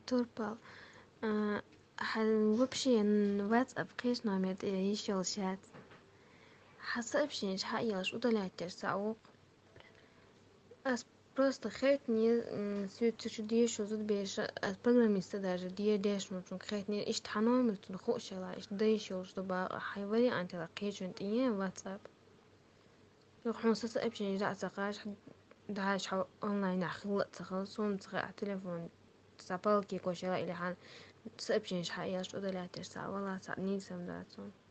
Turpal. вообще WhatsApp قيش номер еще чат. Сообщение حقيقة удалять терсаук. Просто хейт не сюда дешь уже беш программиста даже дешь нужно хейт не إيش تحنون مثل خوش لا إيش دايش وش تبا حيوري عن تلاقيش أنت إيه واتساب يروح نص أبشي جاء سقاش دهاش حو أونلاين أخلط تخلصون تخ على التليفون تسابل كي كوش لا إلى حال سأبشي إيش حقيقة شو ده لا ترسا والله سأني سمداتون